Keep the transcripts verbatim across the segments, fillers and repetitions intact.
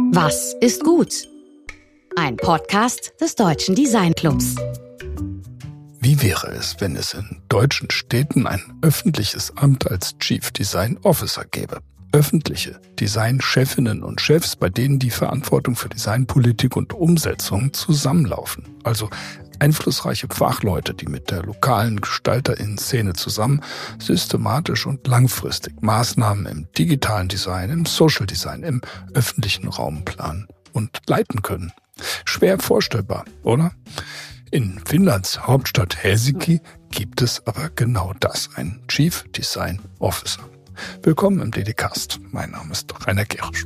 Was ist gut? Ein Podcast des Deutschen Designclubs. Wie wäre es, wenn es in deutschen Städten ein öffentliches Amt als Chief Design Officer gäbe? Öffentliche Designchefinnen und Chefs, bei denen die Verantwortung für Designpolitik und Umsetzung zusammenlaufen. Also einflussreiche Fachleute, die mit der lokalen GestalterInnen-Szene zusammen systematisch und langfristig Maßnahmen im digitalen Design, im Social Design, im öffentlichen Raum planen und leiten können. Schwer vorstellbar, oder? In Finnlands Hauptstadt Helsinki gibt es aber genau das, einen Chief Design Officer. Willkommen im D D Cast. Mein Name ist Rainer Gersch.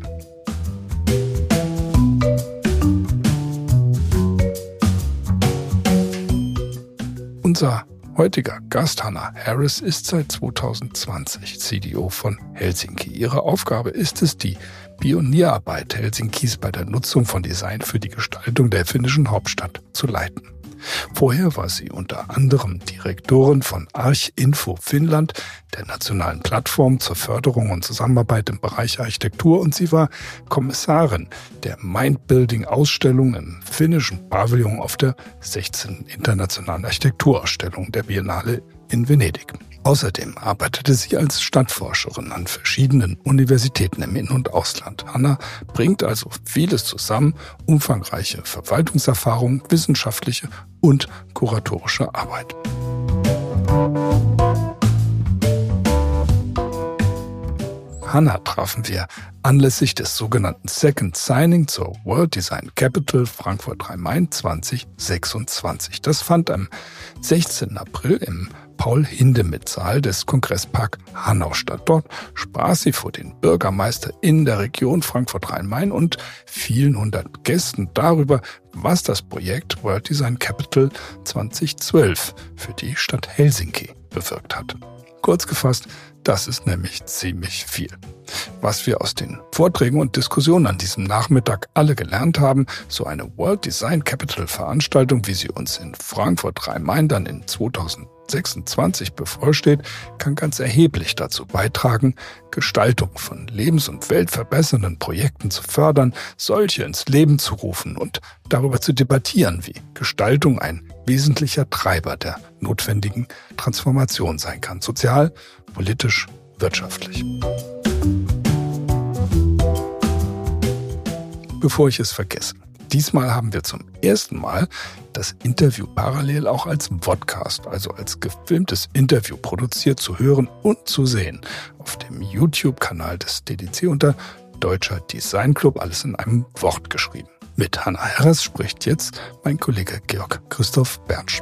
Unser heutiger Gast, Hannah Harris, ist seit zweitausendzwanzig C D O von Helsinki. Ihre Aufgabe ist es, die Pionierarbeit Helsinkis bei der Nutzung von Design für die Gestaltung der finnischen Hauptstadt zu leiten. Vorher war sie unter anderem Direktorin von Arch-Info Finnland, der nationalen Plattform zur Förderung und Zusammenarbeit im Bereich Architektur, und sie war Kommissarin der Mindbuilding-Ausstellung im finnischen Pavillon auf der sechzehnten Internationalen Architekturausstellung der Biennale in Venedig. Außerdem arbeitete sie als Stadtforscherin an verschiedenen Universitäten im In- und Ausland. Hannah bringt also vieles zusammen: umfangreiche Verwaltungserfahrung, wissenschaftliche und kuratorische Arbeit. Hannah trafen wir anlässlich des sogenannten Second Signing zur World Design Capital Frankfurt Rhein-Main zwanzig sechsundzwanzig. Das fand am sechzehnten April im Paul-Hindemith-Saal des Kongresspark Hanau statt. Dort sprach sie vor den BürgermeisterInnen der Region Frankfurt-Rhein-Main und vielen hundert Gästen darüber, was das Projekt World Design Capital zweitausendzwölf für die Stadt Helsinki bewirkt hat. Kurz gefasst, das ist nämlich ziemlich viel. Was wir aus den Vorträgen und Diskussionen an diesem Nachmittag alle gelernt haben: so eine World Design Capital Veranstaltung, wie sie uns in Frankfurt Rhein-Main dann in zweitausendsechsundzwanzig bevorsteht, kann ganz erheblich dazu beitragen, Gestaltung von lebens- und weltverbessernden Projekten zu fördern, solche ins Leben zu rufen und darüber zu debattieren, wie Gestaltung ein wesentlicher Treiber der notwendigen Transformation sein kann, sozial, politisch, wirtschaftlich. Bevor ich es vergesse: Diesmal haben wir zum ersten Mal das Interview parallel auch als Podcast, also als gefilmtes Interview, produziert, zu hören und zu sehen auf dem YouTube-Kanal des D D C unter Deutscher Designclub, alles in einem Wort geschrieben. Mit Hannah Harris spricht jetzt mein Kollege Georg Christoph Bernsch.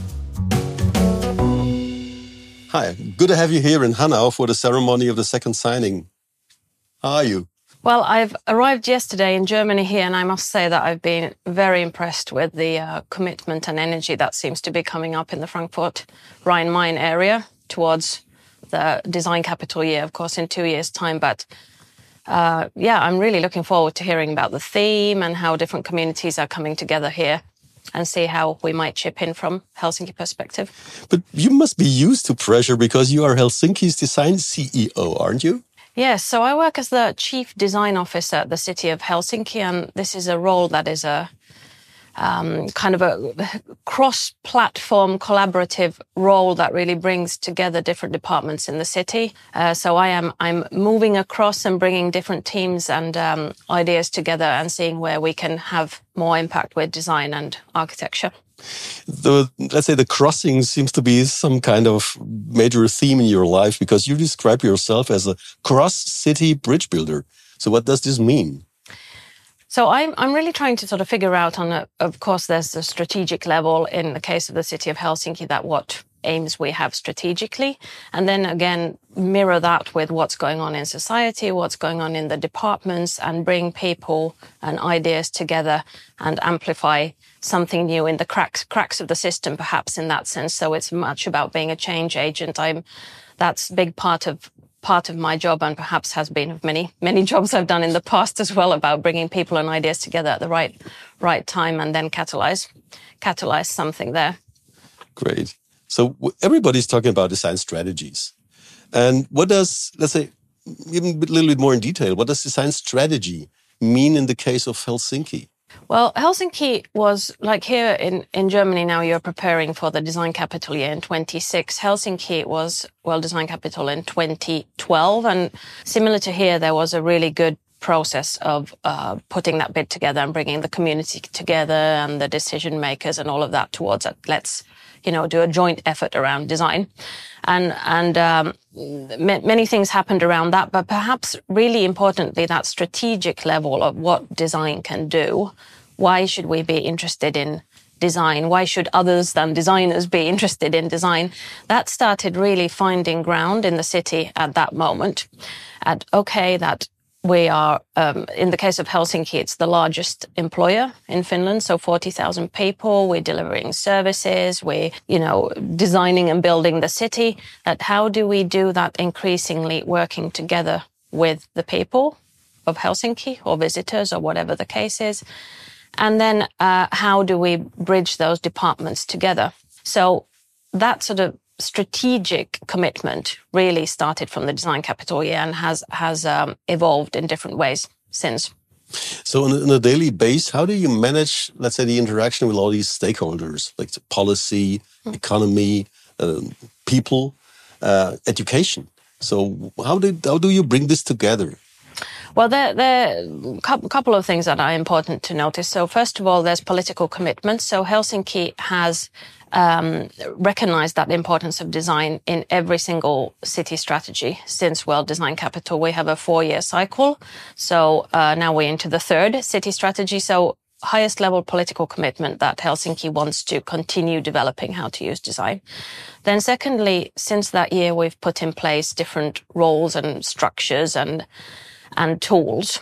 Hi, good to have you here in Hanau for the ceremony of the second signing. How are you? Well, I've arrived yesterday in Germany here, and I must say that I've been very impressed with the uh, commitment and energy that seems to be coming up in the Frankfurt Rhein-Main area towards the design capital year, of course, in two years' time. But uh, yeah, I'm really looking forward to hearing about the theme and how different communities are coming together here, and see how we might chip in from Helsinki perspective. But you must be used to pressure because you are Helsinki's design C E O, aren't you? Yes, so I work as the Chief Design Officer at the City of Helsinki, and this is a role that is a um, kind of a cross-platform collaborative role that really brings together different departments in the city. Uh, so I am I'm moving across and bringing different teams and um, ideas together and seeing where we can have more impact with design and architecture. The, let's say the crossing seems to be some kind of major theme in your life, because you describe yourself as a cross-city bridge builder. So what does this mean? So I'm I'm really trying to sort of figure out on a, of course, there's the strategic level in the case of the city of Helsinki, that what aims we have strategically, and then again mirror that with what's going on in society, what's going on in the departments, and bring people and ideas together and amplify something new in the cracks cracks of the system, perhaps, in that sense. So it's much about being a change agent. I'm that's a big part of part of my job, and perhaps has been of many many jobs I've done in the past as well, about bringing people and ideas together at the right right time and then catalyze catalyze something there. Great. So everybody's talking about design strategies. And what does, let's say, even a little bit more in detail, what does design strategy mean in the case of Helsinki? Well, Helsinki was, like here in, in Germany now, you're preparing for the design capital year in twenty-six. Helsinki was World Design Capital in twenty twelve. And similar to here, there was a really good process of uh, putting that bid together and bringing the community together and the decision makers and all of that towards it. Let's, you know, do a joint effort around design. And, and um, m- many things happened around that, but perhaps really importantly, that strategic level of what design can do. Why should we be interested in design? Why should others than designers be interested in design? That started really finding ground in the city at that moment. At, okay, that we are, um, in the case of Helsinki, it's the largest employer in Finland, so forty thousand people. We're delivering services, we're, you know, designing and building the city. That how do we do that increasingly working together with the people of Helsinki or visitors or whatever the case is? And then uh, how do we bridge those departments together? So that sort of strategic commitment really started from the design capital year and has has um, evolved in different ways since. So on a, on a daily base, how do you manage, let's say, the interaction with all these stakeholders, like the policy, mm. economy, uh, people, uh, education? So how did how do you bring this together? Well, there, there are a couple of things that are important to notice. So first of all, there's political commitment. So Helsinki has um, recognized that importance of design in every single city strategy since World Design Capital. We have a four-year cycle. So uh, now we're into the third city strategy. So highest level political commitment that Helsinki wants to continue developing how to use design. Then secondly, since that year, we've put in place different roles and structures and and tools.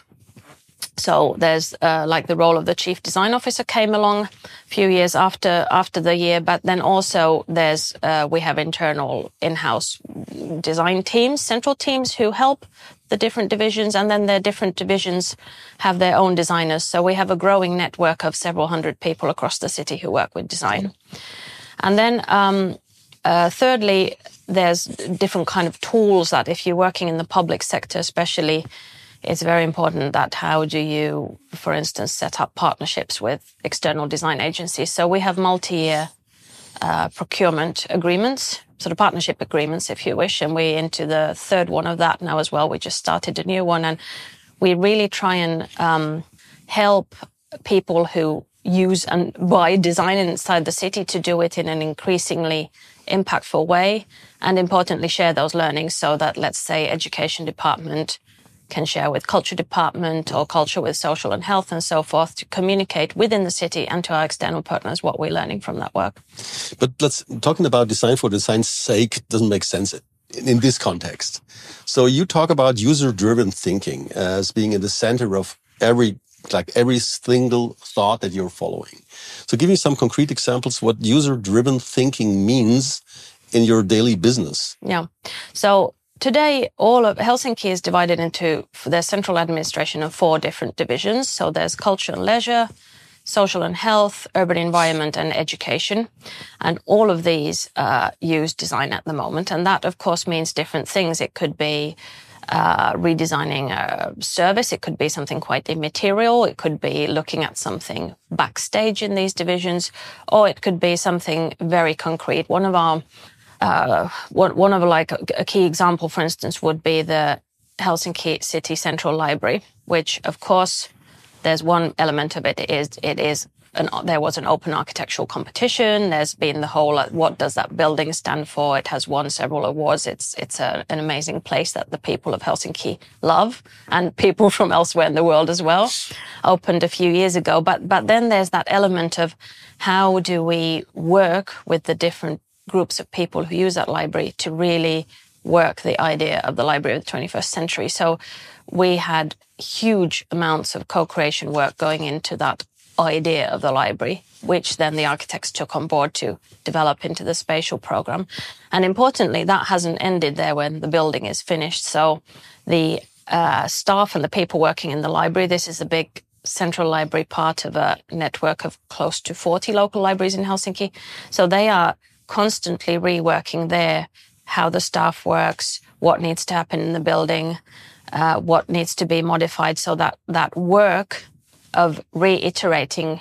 So there's uh, like the role of the chief design officer came along a few years after after the year, but then also there's uh, we have internal in-house design teams, central teams who help the different divisions, and then their different divisions have their own designers. So we have a growing network of several hundred people across the city who work with design. And then um, uh, thirdly, there's different kind of tools that if you're working in the public sector especially, it's very important that how do you, for instance, set up partnerships with external design agencies. So we have multi-year uh, procurement agreements, sort of partnership agreements, if you wish, and we're into the third one of that now as well. We just started a new one, and we really try and um, help people who use and buy design inside the city to do it in an increasingly impactful way, and importantly share those learnings so that, let's say, education department can share with culture department or culture with social and health and so forth to communicate within the city and to our external partners what we're learning from that work. But let's talking about design for design's sake doesn't make sense in, in this context. So you talk about user-driven thinking as being in the center of every like every single thought that you're following. So give me some concrete examples what user-driven thinking means in your daily business. Yeah. So today, all of Helsinki is divided into their central administration of four different divisions. So there's culture and leisure, social and health, urban environment, and education. And all of these uh, use design at the moment. And that, of course, means different things. It could be uh, redesigning a service. It could be something quite immaterial. It could be looking at something backstage in these divisions, or it could be something very concrete. One of our Uh, one, one of like a, a key example, for instance, would be the Helsinki City Central Library, which, of course, there's one element of it is it is an, there was an open architectural competition. There's been the whole uh, what does that building stand for? It has won several awards. It's it's a, an amazing place that the people of Helsinki love, and people from elsewhere in the world as well. Opened a few years ago, but but then there's that element of how do we work with the different groups of people who use that library to really work the idea of the library of the twenty-first century. So we had huge amounts of co-creation work going into that idea of the library, which then the architects took on board to develop into the spatial program. And importantly, that hasn't ended there when the building is finished. So the uh, staff and the people working in the library, this is a big central library part of a network of close to forty local libraries in Helsinki. So they are constantly reworking there how the staff works, what needs to happen in the building, uh, what needs to be modified so that that work of reiterating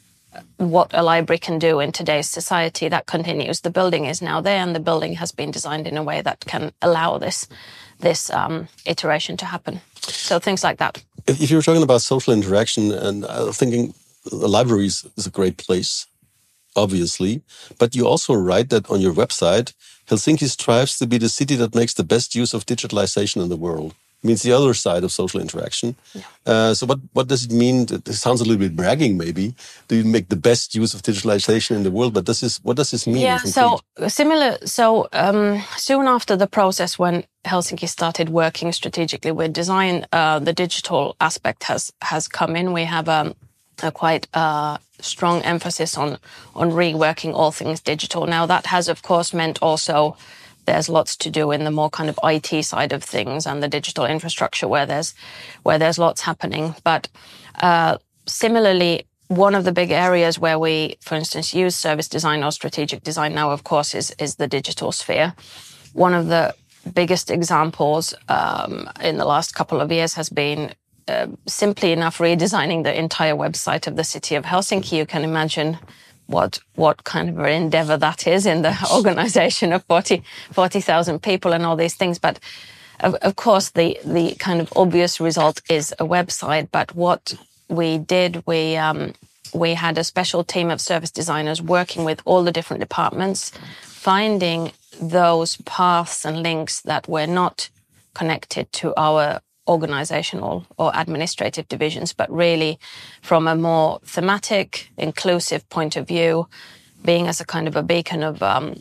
what a library can do in today's society, that continues. The building is now there, and the building has been designed in a way that can allow this this um, iteration to happen. So things like that. If, if you're talking about social interaction, and I'm thinking the library is a great place, obviously, but you also write that on your website, Helsinki strives to be the city that makes the best use of digitalization in the world. It means the other side of social interaction. Yeah. Uh, so what, what does it mean? It sounds a little bit bragging, maybe. Do you make the best use of digitalization in the world? But does this, what does this mean? Yeah, so similar. So um, soon after the process when Helsinki started working strategically with design, uh, the digital aspect has has come in. We have um, a quite uh, strong emphasis on on reworking all things digital. Now that has, of course, meant also there's lots to do in the more kind of I T side of things and the digital infrastructure where there's where there's lots happening. But uh, similarly, one of the big areas where we, for instance, use service design or strategic design now, of course, is is the digital sphere. One of the biggest examples um, in the last couple of years has been uh, simply enough redesigning the entire website of the city of Helsinki. You can imagine what what kind of an endeavor that is in the organization of forty thousand people and all these things. But of, of course, the, the kind of obvious result is a website. But what we did, we um, we had a special team of service designers working with all the different departments, finding those paths and links that were not connected to our organizational or administrative divisions, but really from a more thematic, inclusive point of view, being as a kind of a beacon of um,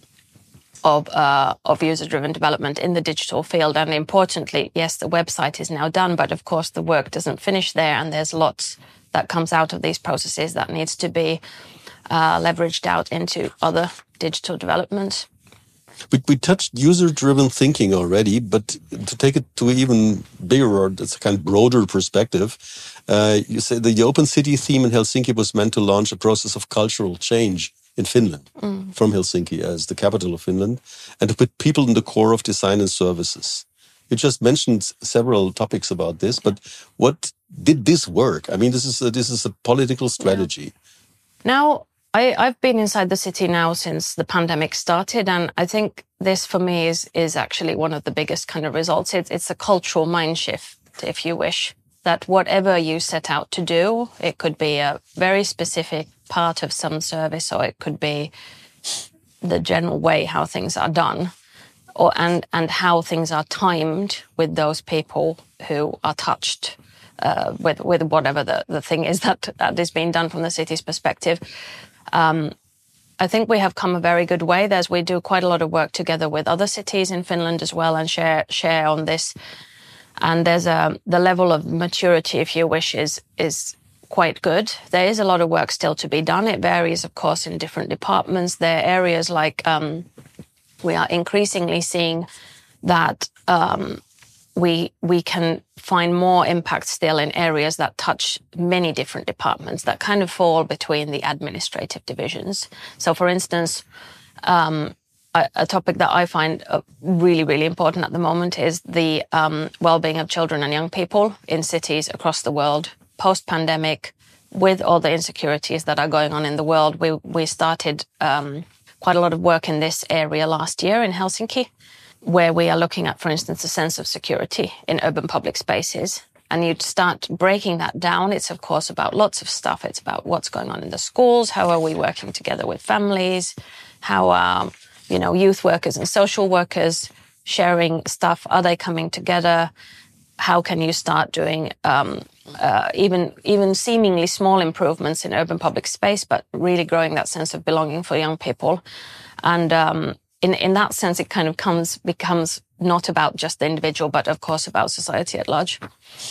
of uh, of user-driven development in the digital field. And importantly, yes, the website is now done, but of course the work doesn't finish there, and there's lots that comes out of these processes that needs to be uh, leveraged out into other digital developments. We, we touched user-driven thinking already, but to take it to an even bigger, or it's a kind of broader perspective, uh, you say the Open City theme in Helsinki was meant to launch a process of cultural change in Finland, mm. from Helsinki as the capital of Finland, and to put people in the core of design and services. You just mentioned several topics about this, but what did this work? I mean, this is a, this is a political strategy. Yeah. Now, I, I've been inside the city now since the pandemic started, and I think this for me is is actually one of the biggest kind of results. It's, it's a cultural mind shift, if you wish, that whatever you set out to do, it could be a very specific part of some service, or it could be the general way how things are done, or and and how things are timed with those people who are touched uh, with with whatever the, the thing is that, that is being done from the city's perspective. Um, I think we have come a very good way. There's we do quite a lot of work together with other cities in Finland as well, and share share on this. And there's a the level of maturity, if you wish, is is quite good. There is a lot of work still to be done. It varies, of course, in different departments. There are areas like um, we are increasingly seeing that um, we we can find more impact still in areas that touch many different departments that kind of fall between the administrative divisions. So, for instance, um, a, a topic that I find uh, really, really important at the moment is the um, well-being of children and young people in cities across the world post-pandemic. With all the insecurities that are going on in the world, we we started um, quite a lot of work in this area last year in Helsinki, where we are looking at, for instance, the sense of security in urban public spaces. And you start breaking that down. It's, of course, about lots of stuff. It's about what's going on in the schools, how are we working together with families, how are, you know, youth workers and social workers sharing stuff, are they coming together, how can you start doing um, uh, even even seemingly small improvements in urban public space, but really growing that sense of belonging for young people. And um, in, in that sense, it kind of comes becomes not about just the individual, but of course about society at large.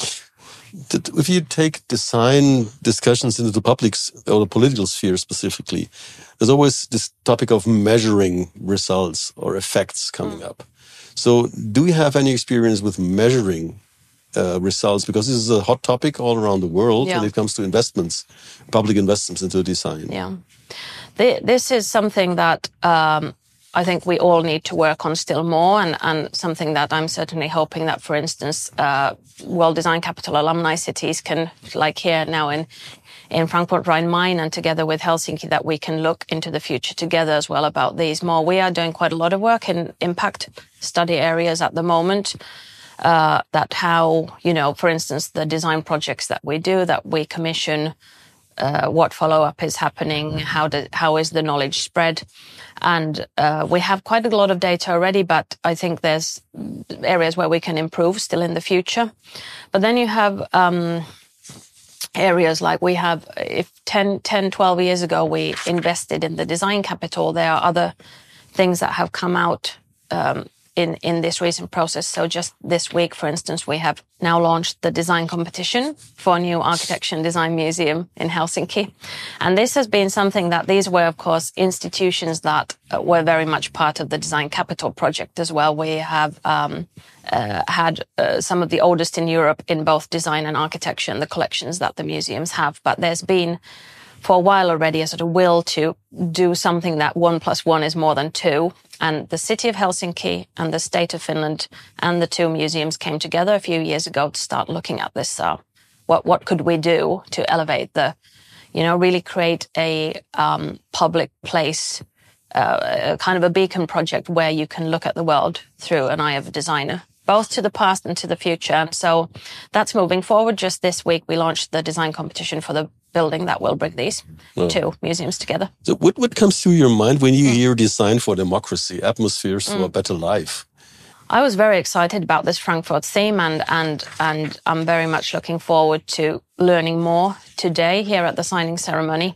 If you take design discussions into the public or the political sphere specifically, there's always this topic of measuring results or effects coming mm. up. So do you have any experience with measuring uh, results? Because this is a hot topic all around the world yeah. when it comes to investments, public investments into design. Yeah. The, this is something that um, I think we all need to work on still more, and, and something that I'm certainly hoping that, for instance, uh, World Design Capital alumni cities can, like here now in in Frankfurt Rhein-Main and together with Helsinki, that we can look into the future together as well about these more. We are doing quite a lot of work in impact study areas at the moment, uh, that how, you know, for instance, the design projects that we do, that we commission, uh, what follow-up is happening, how do, how is the knowledge spread. And uh, we have quite a lot of data already, but I think there's areas where we can improve still in the future. But then you have um, areas like we have, if ten, ten, twelve years ago we invested in the design capital, there are other things that have come out um, in, in this recent process. So just this week, for instance, we have now launched the design competition for a new architecture and design museum in Helsinki. And this has been something that these were, of course, institutions that were very much part of the design capital project as well. We have um, uh, had uh, some of the oldest in Europe in both design and architecture and the collections that the museums have. But there's been for a while already a sort of will to do something that one plus one is more than two. And the city of Helsinki and the state of Finland and the two museums came together a few years ago to start looking at this. Uh, what what could we do to elevate the, you know, really create a um, public place, uh, a kind of a beacon project where you can look at the world through an eye of a designer, both to the past and to the future. And so that's moving forward. Just this week, we launched the design competition for the building that will bring these oh. two museums together. So what, what comes to your mind when you mm. hear design for democracy, atmospheres mm. for a better life? I was very excited about this Frankfurt theme, and, and, and I'm very much looking forward to learning more today here at the signing ceremony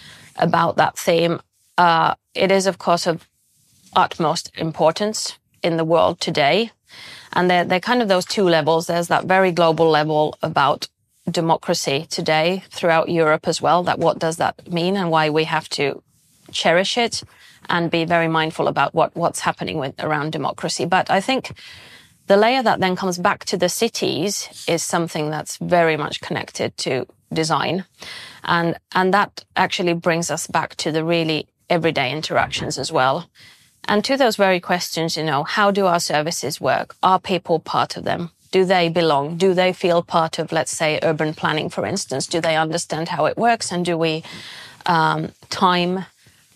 about that theme. Uh, it is, of course, of utmost importance in the world today. And they're, they're kind of those two levels. There's that very global level about democracy today throughout Europe as well, that what does that mean and why we have to cherish it and be very mindful about what, what's happening with around democracy. But I think the layer that then comes back to the cities is something that's very much connected to design. And, and that actually brings us back to the really everyday interactions as well. And to those very questions, you know, how do our services work? Are people part of them? Do they belong? Do they feel part of, let's say, urban planning, for instance? Do they understand how it works? And do we um, time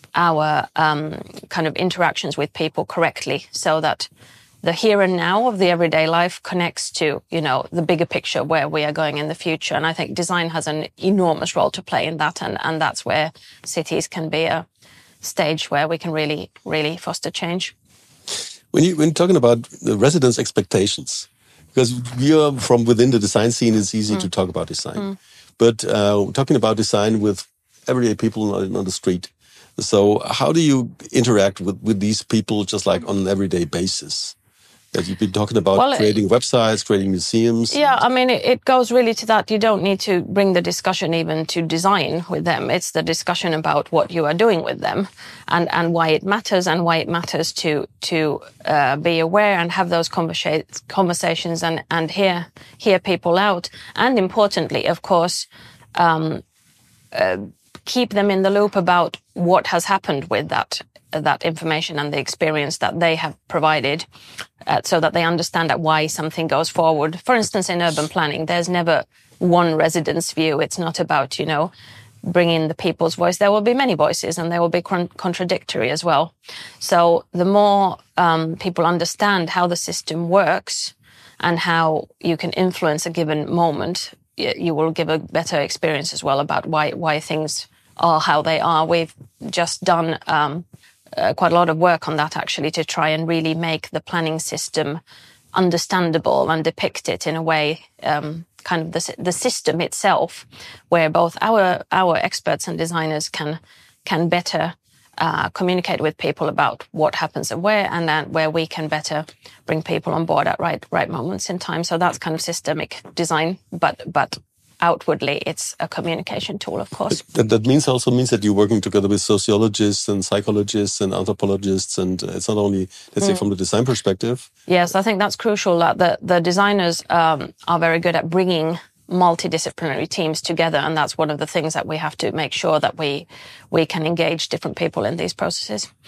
our um, kind of interactions with people correctly so that the here and now of the everyday life connects to, you know, the bigger picture where we are going in the future? And I think design has an enormous role to play in that. And, and that's where cities can be a stage where we can really, really foster change. When, you, when talking about the residents' expectations, because we are from within the design scene, it's easy mm. to talk about design. Mm. But uh, talking about design with everyday people on, on the street. So how do you interact with, with these people just like on an everyday basis? That you've been talking about well, creating websites, creating museums. Yeah, I mean, it, it goes really to that. You don't need to bring the discussion even to design with them. It's the discussion about what you are doing with them and, and why it matters and why it matters to to uh, be aware and have those conversa- conversations and, and hear, hear people out. And importantly, of course, um, uh, keep them in the loop about what has happened with that that information and the experience that they have provided, uh, so that they understand that why something goes forward. For instance, in urban planning, there's never one resident's view. It's not about, you know, bringing the people's voice. There will be many voices and they will be con- contradictory as well. So the more um, people understand how the system works and how you can influence a given moment, you, you will give a better experience as well about why, why things are how they are. We've just done um, Uh, quite a lot of work on that actually to try and really make the planning system understandable and depict it in a way, um, kind of the, the system itself, where both our our experts and designers can can better uh, communicate with people about what happens and where, and then where we can better bring people on board at right right moments in time. So that's kind of systemic design, but but. Outwardly, it's a communication tool, of course. That, that means also means that you're working together with sociologists and psychologists and anthropologists, and it's not only, let's mm. say, from the design perspective. Yes, I think that's crucial. That the, the designers um, are very good at bringing multidisciplinary teams together, and that's one of the things that we have to make sure that we we can engage different people in these processes.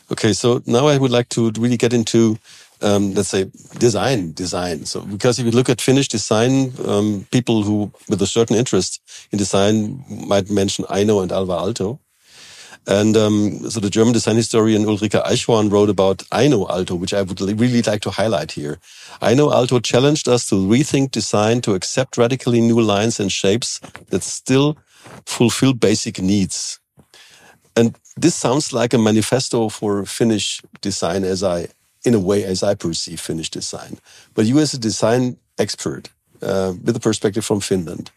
Okay, so now I would like to really get into, um, let's say, design, design. So, because if you look at Finnish design, um, people who, with a certain interest in design might mention Aino and Alvar Aalto. And um, so the German design historian Ulrike Eichhorn wrote about Aino Aalto, which I would really like to highlight here. Aino Aalto challenged us to rethink design, to accept radically new lines and shapes that still fulfill basic needs. And this sounds like a manifesto for Finnish design, as I, in a way, as I perceive Finnish design. But you, as a design expert, uh, with a perspective from Finland,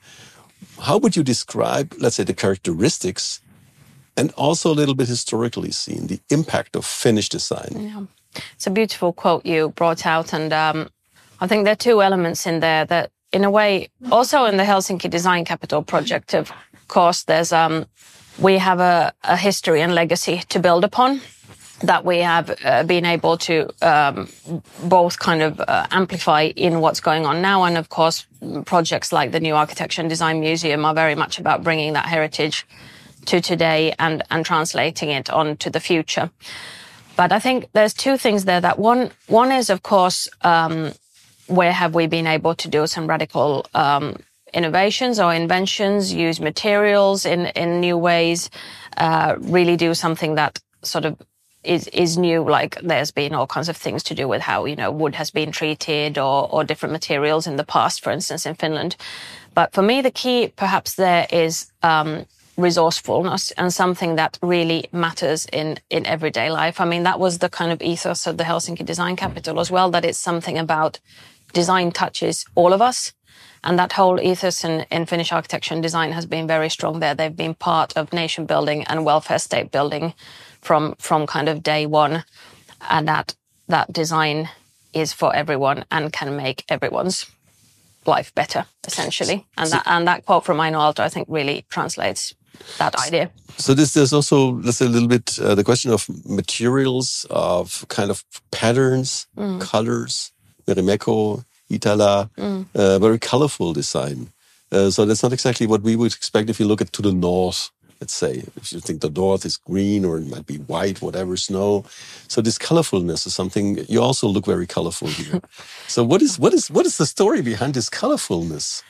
how would you describe, let's say, the characteristics and also a little bit historically seen, the impact of Finnish design? Yeah. It's a beautiful quote you brought out. And um, I think there are two elements in there that, in a way, also in the Helsinki Design Capital project, of course, there's um, we have a, a history and legacy to build upon that we have uh, been able to um, both kind of uh, amplify in what's going on now. And of course, projects like the new Architecture and Design Museum are very much about bringing that heritage to today and, and translating it on to the future. But I think there's two things there. That one, one is, of course, um, where have we been able to do some radical um, innovations or inventions, use materials in, in new ways, uh, really do something that sort of is, is new. Like there's been all kinds of things to do with how, you know, wood has been treated or, or different materials in the past, for instance, in Finland. But for me, the key perhaps there is um, resourcefulness and something that really matters in, in everyday life. I mean, that was the kind of ethos of the Helsinki Design Capital as well, that it's something about design touches all of us. And that whole ethos in, in Finnish architecture and design has been very strong there. They've been part of nation building and welfare state building from, from kind of day one. And that, that design is for everyone and can make everyone's life better, essentially. And that, and that quote from Aino Aalto, I think, really translates that idea. So this, there's also, let's say, a little bit uh, the question of materials, of kind of patterns, mm. colors, Marimekko, Itala, mm. uh, very colorful design. Uh, so that's not exactly what we would expect if you look at to the north, let's say. If you think the north is green or it might be white, whatever, snow. So this colorfulness is something, you also look very colorful here. So what is what is what is the story behind this colorfulness?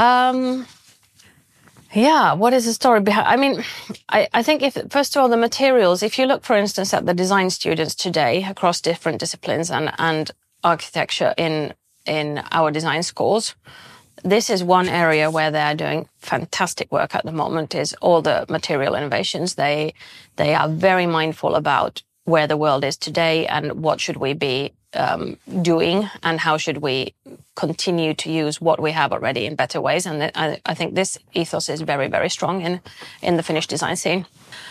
Um, yeah, what is the story behind? I mean, I, I think if, first of all, the materials, if you look, for instance, at the design students today across different disciplines and, and architecture in in our design schools, this is one area where they are doing fantastic work at the moment, is all the material innovations. They they are very mindful about where the world is today and what should we be um, doing and how should we continue to use what we have already in better ways. And I, I think this ethos is very, very strong in, in the Finnish design scene.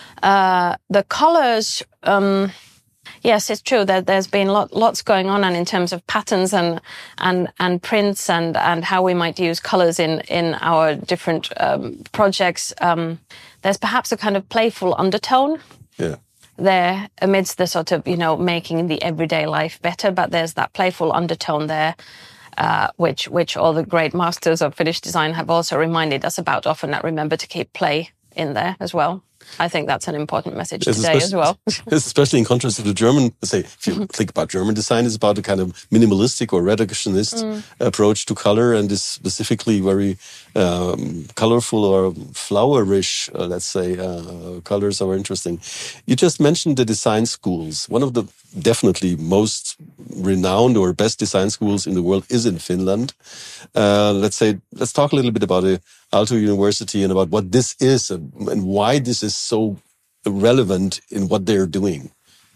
Uh, the colors... Um, Yes, it's true that there's been lot, lots going on, and in terms of patterns and and and prints and and how we might use colors in in our different um, projects. Um, there's perhaps a kind of playful undertone. Yeah. There amidst the sort of, you know, making the everyday life better, but there's that playful undertone there, uh, which which all the great masters of Finnish design have also reminded us about often. That remember to keep play in there as well. I think that's an important message it's today as well. Especially in contrast to the German, say, if you think about German design, it's about a kind of minimalistic or reductionist mm. approach to color, and is specifically very um, colorful or flowerish, uh, let's say, uh, colors are interesting. You just mentioned the design schools. One of the definitely most renowned or best design schools in the world is in Finland. Uh, let's say, let's talk a little bit about it. Aalto University and about what this is and, and why this is so relevant in what they're doing.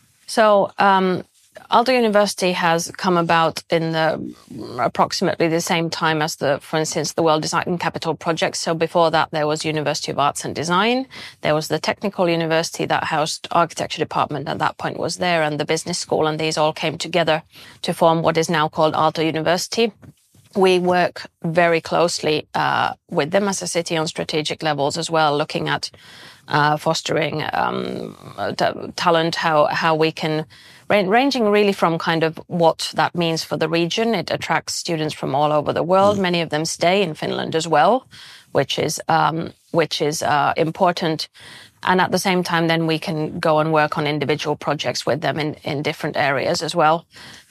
So um, Aalto University has come about in the approximately the same time as the, for instance, the World Design Capital project. So before that, there was University of Arts and Design. There was the Technical University that housed architecture department at that point was there, and the business school, and these all came together to form what is now called Aalto University. We work very closely uh, with them as a city on strategic levels as well, looking at uh, fostering um, t- talent, how how we can ranging really from kind of what that means for the region. It attracts students from all over the world. Mm. Many of them stay in Finland as well, which is um, which is uh, important. And at the same time, then we can go and work on individual projects with them in, in different areas as well.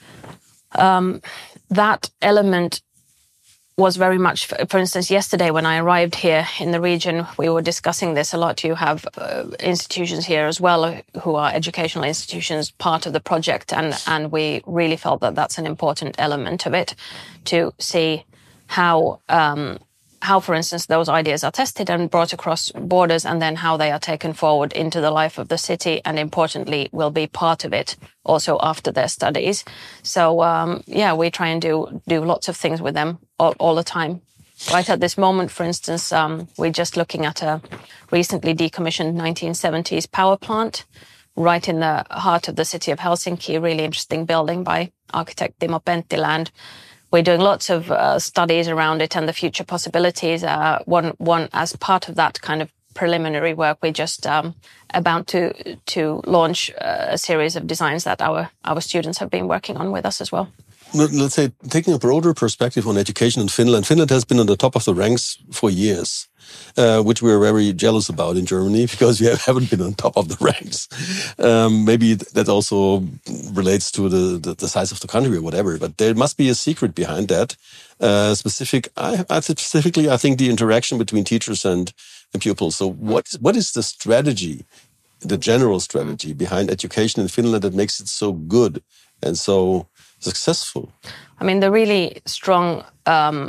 Um, that element was very much, for instance, yesterday when I arrived here in the region, we were discussing this a lot. You have uh, institutions here as well who are educational institutions, part of the project, and, and we really felt that that's an important element of it, to see how, um, how, for instance, those ideas are tested and brought across borders, and then how they are taken forward into the life of the city, and importantly, will be part of it also after their studies. So, um, yeah, we try and do do lots of things with them all, all the time. Right at this moment, for instance, um, we're just looking at a recently decommissioned nineteen seventies power plant right in the heart of the city of Helsinki, a really interesting building by architect Timo Penttilä. And we're doing lots of uh, studies around it and the future possibilities. Uh, one, one as part of that kind of preliminary work, we're just um, about to to launch a series of designs that our our students have been working on with us as well. Let's say, taking a broader perspective on education in Finland, Finland has been on the top of the ranks for years, uh, which we're very jealous about in Germany because we haven't been on top of the ranks. Um, maybe that also relates to the, the, the size of the country or whatever, but there must be a secret behind that. Uh, specific, I, I specifically, I think the interaction between teachers and, and pupils. So what what is the strategy, the general strategy behind education in Finland that makes it so good and so successful? I mean, the really strong, um,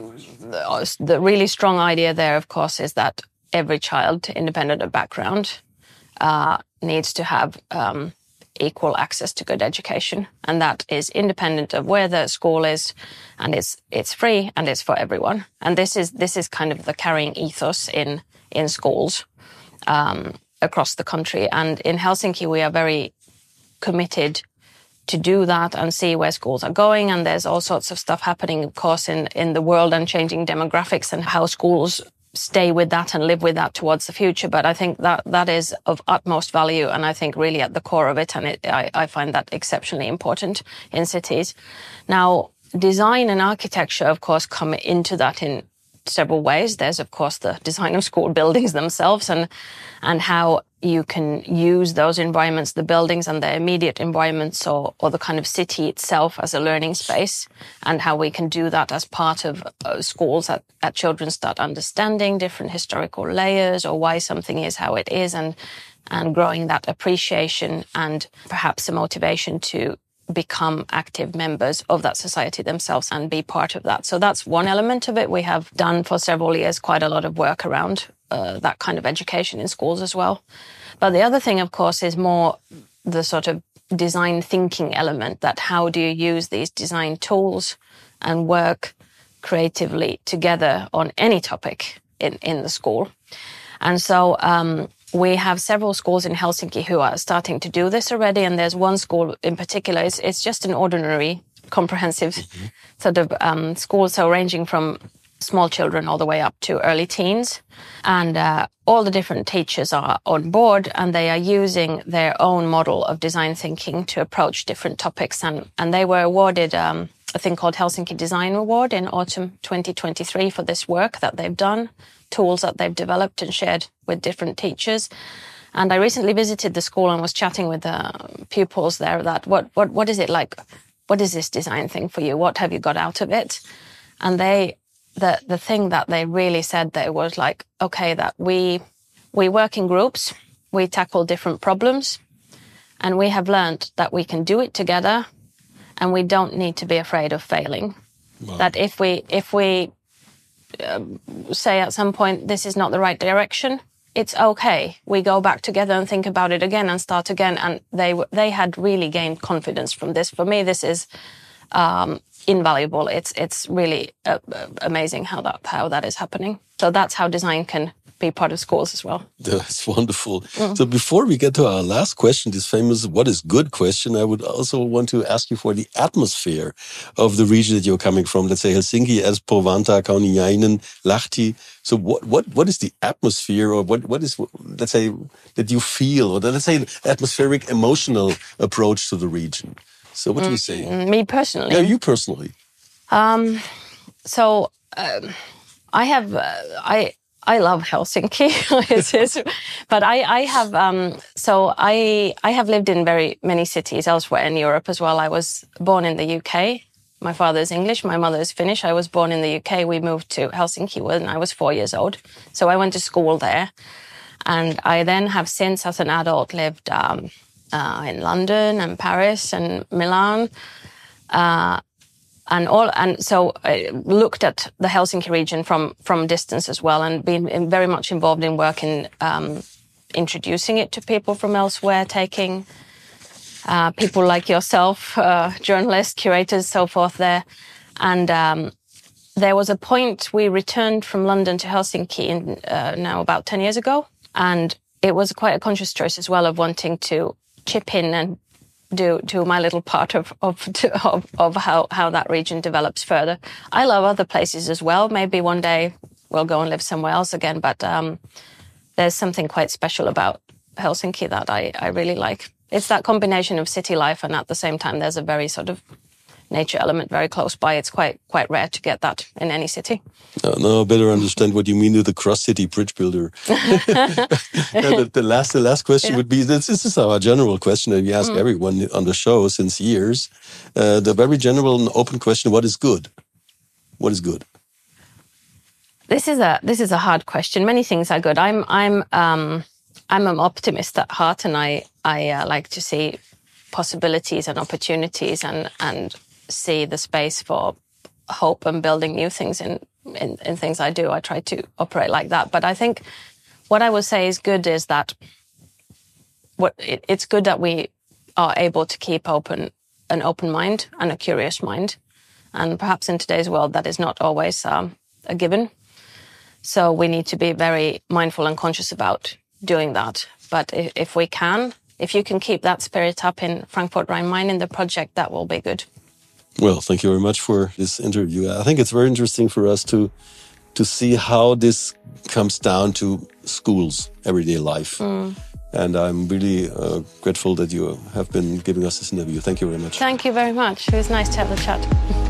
the, the really strong idea there, of course, is that every child, independent of background, uh, needs to have um, equal access to good education, and that is independent of where the school is, and it's it's free and it's for everyone. And this is this is kind of the carrying ethos in in schools um, across the country. And in Helsinki, we are very committed to do that and see where schools are going. And there's all sorts of stuff happening, of course, in, in the world and changing demographics and how schools stay with that and live with that towards the future. But I think that that is of utmost value, and I think really at the core of it. And it, I, I find that exceptionally important in cities. Now, design and architecture, of course, come into that in several ways. There's, of course, the design of school buildings themselves and and how you can use those environments, the buildings and the immediate environments or, or the kind of city itself as a learning space, and how we can do that as part of uh, schools that, that children start understanding different historical layers or why something is how it is, and and growing that appreciation and perhaps a motivation to become active members of that society themselves and be part of that. So that's one element of it. We have done for several years quite a lot of work around uh, that kind of education in schools as well. But the other thing, of course, is more the sort of design thinking element, that how do you use these design tools and work creatively together on any topic in, in the school. And so um, we have several schools in Helsinki who are starting to do this already, and there's one school in particular. It's, it's just an ordinary, comprehensive mm-hmm. sort of um, school, so ranging from small children all the way up to early teens. And uh, all the different teachers are on board, and they are using their own model of design thinking to approach different topics. And, and they were awarded um, a thing called Helsinki Design Award in autumn twenty twenty-three for this work that they've done, tools that they've developed and shared with different teachers. And I recently visited the school and was chatting with the pupils there that what what what is it like? What is this design thing for you? What have you got out of it? And they the the thing that they really said there was like, okay, that we we work in groups, we tackle different problems, and we have learned that we can do it together, and we don't need to be afraid of failing. Wow. That if we if we um, say at some point this is not the right direction, it's okay. We go back together and think about it again and start again. And they they had really gained confidence from this. For me, this is um, invaluable. It's it's really uh, amazing how that how that is happening. So that's how design can be part of schools as well. That's wonderful. Mm. So before we get to our last question, this famous what is good question, I would also want to ask you for the atmosphere of the region that you're coming from. Let's say Helsinki, Espoo, Vantaa, Kauniainen, Lahti. So what what what is the atmosphere, or what what is, let's say, that you feel, or let's say atmospheric emotional approach to the region? So what do you say? Mm, me personally? Yeah, you personally. Um, so um, I have uh, I. I love Helsinki, but I, I have um, so I I have lived in very many cities elsewhere in Europe as well. I was born in the U K. My father is English, my mother is Finnish. I was born in the U K. We moved to Helsinki when I was four years old. So I went to school there, and I then have since, as an adult, lived um, uh, in London and Paris and Milan. Uh, And all, and so I looked at the Helsinki region from from distance as well, and been very much involved in work in um, introducing it to people from elsewhere, taking uh, people like yourself, uh, journalists, curators, so forth there. And um, there was a point we returned from London to Helsinki in, uh, now about ten years ago, and it was quite a conscious choice as well of wanting to chip in and do do my little part of of of, of how, how that region develops further. I love other places as well. Maybe one day we'll go and live somewhere else again. But um, there's something quite special about Helsinki that I, I really like. It's that combination of city life, and at the same time there's a very sort of nature element very close by. It's quite quite rare to get that in any city. No, no, I better understand what you mean with the cross-city bridge builder. yeah, the, the last, the last question yeah. would be: this, this is our general question that we ask mm. everyone on the show since years. Uh, the very general and open question: what is good? What is good? This is a this is a hard question. Many things are good. I'm I'm um, I'm an optimist at heart, and I I uh, like to see possibilities and opportunities, and and see the space for hope and building new things in, in, in things I do. I try to operate like that. But I think what I would say is good is that what it, it's good that we are able to keep open an open mind and a curious mind. And perhaps in today's world, that is not always um, a given. So we need to be very mindful and conscious about doing that. But if, if we can, if you can keep that spirit up in Frankfurt Rhein-Main in the project, that will be good. Well, thank you very much for this interview. I think it's very interesting for us to to see how this comes down to schools, everyday life. Mm. And I'm really uh, grateful that you have been giving us this interview. Thank you very much. Thank you very much. It was nice to have the chat.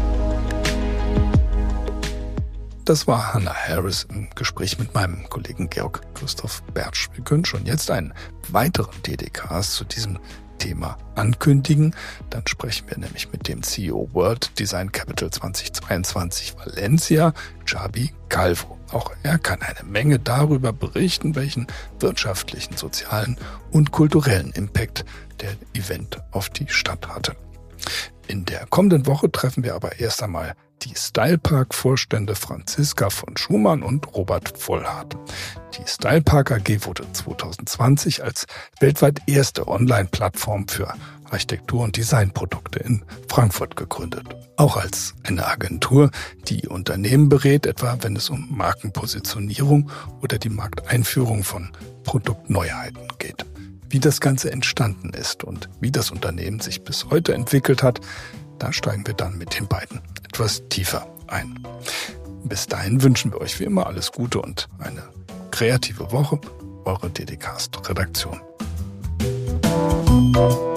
Das war Hannah Harris im Gespräch mit meinem Kollegen Georg Christoph Bertsch. Wir können schon jetzt einen weiteren D D Cast zu diesem Thema ankündigen. Dann sprechen wir nämlich mit dem C E O World Design Capital zweitausendzweiundzwanzig Valencia, Xabi Calvo. Auch er kann eine Menge darüber berichten, welchen wirtschaftlichen, sozialen und kulturellen Impact der Event auf die Stadt hatte. In der kommenden Woche treffen wir aber erst einmal die Stylepark-Vorstände Franziska von Schumann und Robert Vollhardt. Die Stylepark A G wurde zweitausendzwanzig als weltweit erste Online-Plattform für Architektur- und Designprodukte in Frankfurt gegründet. Auch als eine Agentur, die Unternehmen berät, etwa wenn es um Markenpositionierung oder die Markteinführung von Produktneuheiten geht. Wie das Ganze entstanden ist und wie das Unternehmen sich bis heute entwickelt hat, da steigen wir dann mit den beiden etwas tiefer ein. Bis dahin wünschen wir euch wie immer alles Gute und eine kreative Woche. Eure D D Cast Redaktion.